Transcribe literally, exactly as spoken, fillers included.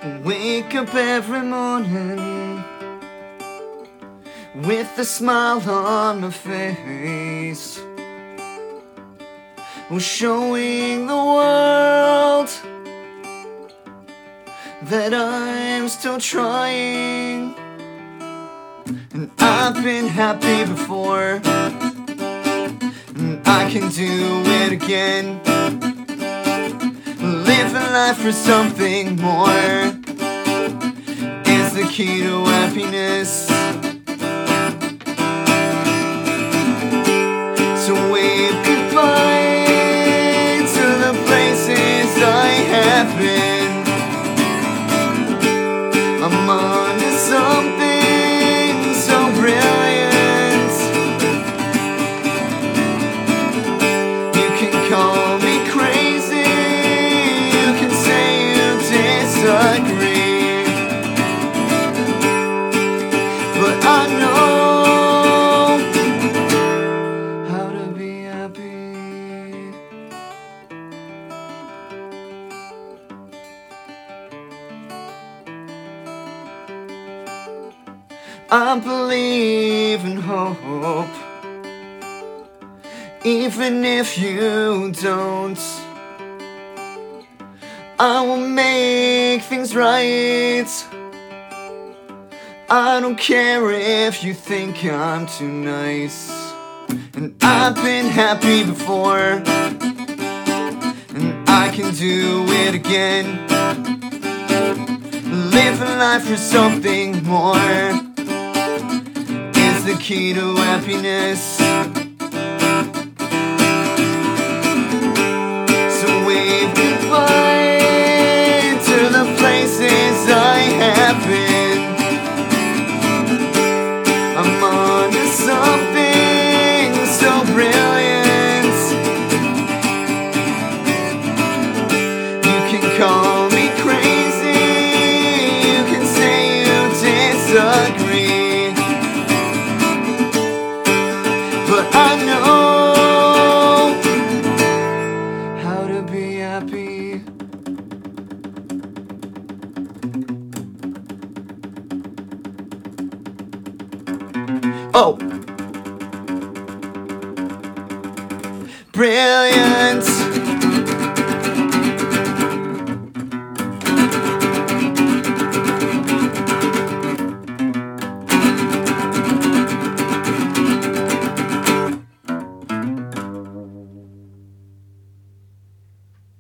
Wake up every morning with a smile on my face, showing the world that I'm still trying. And I've been happy before, and I can do it again. Living life for something more is the key to happiness. So wave goodbye to the places I have been. I'm on to something so brilliant. You can call me crazy, you can say you disagree, but I know how to be happy. I believe in hope, even if you don't. I will make things right. I don't care if you think I'm too nice. And I've been happy before, and I can do it again. Living life for something more is the key to happiness. So wave goodbye to the places I have been. I'm on to something so brilliant. You can call me crazy, you can say you disagree, but I know how to be happy. Oh! Brilliant!